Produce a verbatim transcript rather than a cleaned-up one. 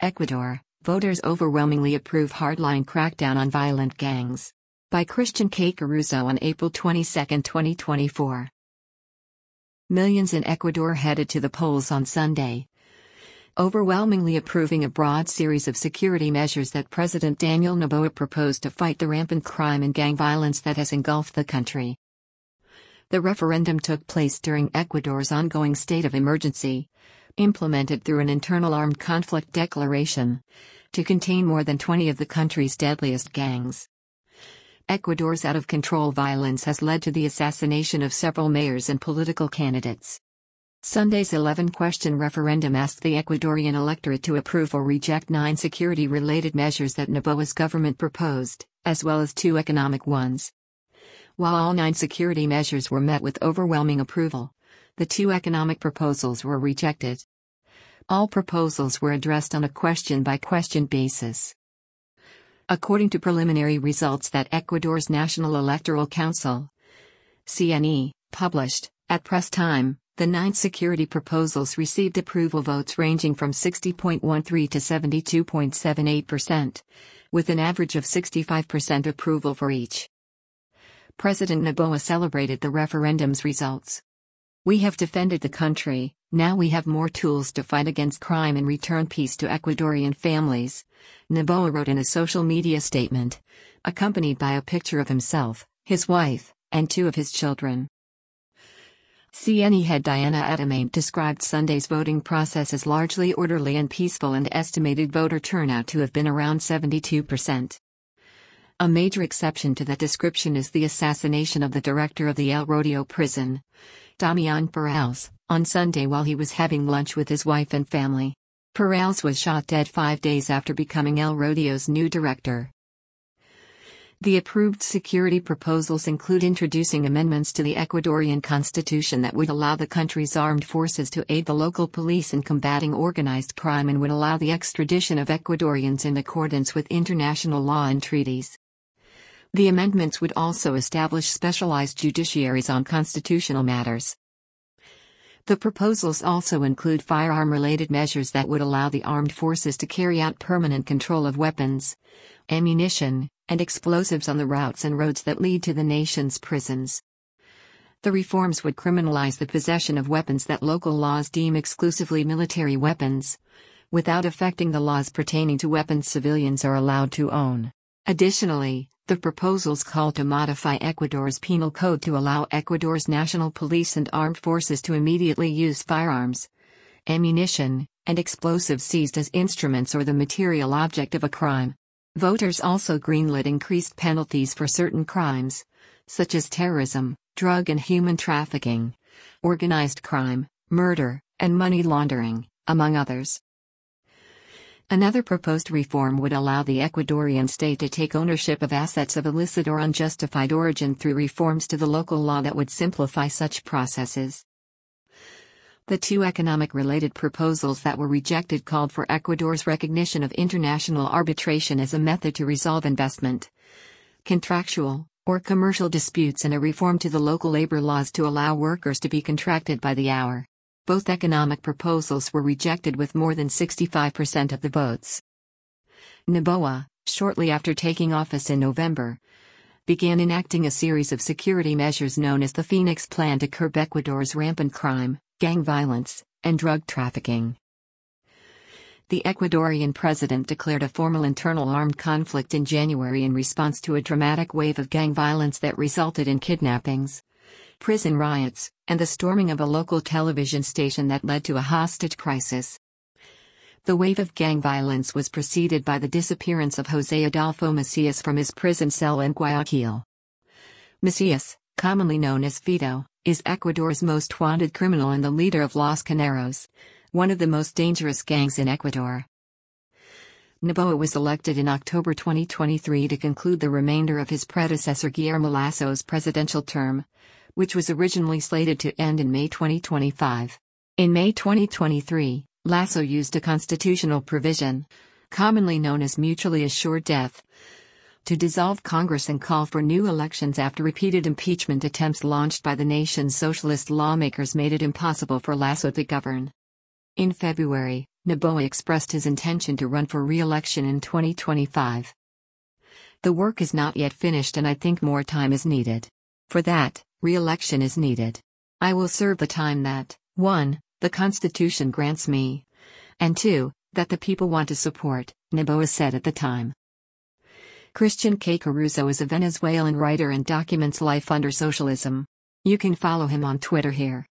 Ecuador, voters overwhelmingly approve hardline crackdown on violent gangs. By Christian K. Caruso on April twenty-second, twenty twenty-four. Millions in Ecuador headed to the polls on Sunday, overwhelmingly approving a broad series of security measures that President Daniel Noboa proposed to fight the rampant crime and gang violence that has engulfed the country. The referendum took place during Ecuador's ongoing state of emergency, implemented through an internal armed conflict declaration, to contain more than twenty of the country's deadliest gangs. Ecuador's out-of-control violence has led to the assassination of several mayors and political candidates. Sunday's eleven-question referendum asked the Ecuadorian electorate to approve or reject nine security-related measures that Noboa's government proposed, as well as two economic ones. While all nine security measures were met with overwhelming approval, the two economic proposals were rejected. All proposals were addressed on a question-by-question basis. According to preliminary results that Ecuador's National Electoral Council, C N E, published, at press time, the nine security proposals received approval votes ranging from sixty point one three to seventy-two point seven eight percent, with an average of sixty-five percent approval for each. President Noboa celebrated the referendum's results. "We have defended the country, now we have more tools to fight against crime and return peace to Ecuadorian families," Noboa wrote in a social media statement, accompanied by a picture of himself, his wife, and two of his children. C N E head Diana Adamante described Sunday's voting process as largely orderly and peaceful and estimated voter turnout to have been around seventy-two percent. A major exception to that description is the assassination of the director of the El Rodeo prison, Damian Perales, on Sunday while he was having lunch with his wife and family. Perales was shot dead five days after becoming El Rodeo's new director. The approved security proposals include introducing amendments to the Ecuadorian constitution that would allow the country's armed forces to aid the local police in combating organized crime and would allow the extradition of Ecuadorians in accordance with international law and treaties. The amendments would also establish specialized judiciaries on constitutional matters. The proposals also include firearm-related measures that would allow the armed forces to carry out permanent control of weapons, ammunition, and explosives on the routes and roads that lead to the nation's prisons. The reforms would criminalize the possession of weapons that local laws deem exclusively military weapons, without affecting the laws pertaining to weapons civilians are allowed to own. Additionally, the proposals call to modify Ecuador's penal code to allow Ecuador's national police and armed forces to immediately use firearms, ammunition, and explosives seized as instruments or the material object of a crime. Voters also greenlit increased penalties for certain crimes, such as terrorism, drug and human trafficking, organized crime, murder, and money laundering, among others. Another proposed reform would allow the Ecuadorian state to take ownership of assets of illicit or unjustified origin through reforms to the local law that would simplify such processes. The two economic-related proposals that were rejected called for Ecuador's recognition of international arbitration as a method to resolve investment, contractual, or commercial disputes and a reform to the local labor laws to allow workers to be contracted by the hour. Both economic proposals were rejected with more than sixty-five percent of the votes. Noboa, shortly after taking office in November, began enacting a series of security measures known as the Phoenix Plan to curb Ecuador's rampant crime, gang violence, and drug trafficking. The Ecuadorian president declared a formal internal armed conflict in January in response to a dramatic wave of gang violence that resulted in kidnappings, prison riots, and the storming of a local television station that led to a hostage crisis. The wave of gang violence was preceded by the disappearance of José Adolfo Macias from his prison cell in Guayaquil. Macias, commonly known as Vito, is Ecuador's most wanted criminal and the leader of Los Caneros, one of the most dangerous gangs in Ecuador. Noboa was elected in October twenty twenty-three to conclude the remainder of his predecessor Guillermo Lasso's presidential term, which was originally slated to end in May twenty twenty-five. In May twenty twenty-three, Lasso used a constitutional provision, commonly known as mutually assured death, to dissolve Congress and call for new elections after repeated impeachment attempts launched by the nation's socialist lawmakers made it impossible for Lasso to govern. In February, Noboa expressed his intention to run for re-election in twenty twenty-five. The work is not yet finished and I think more time is needed. For that, re-election is needed. I will serve the time that, one, the Constitution grants me, and two, that the people want to support, Noboa said at the time. Christian K. Caruso is a Venezuelan writer and documents life under socialism. You can follow him on Twitter here.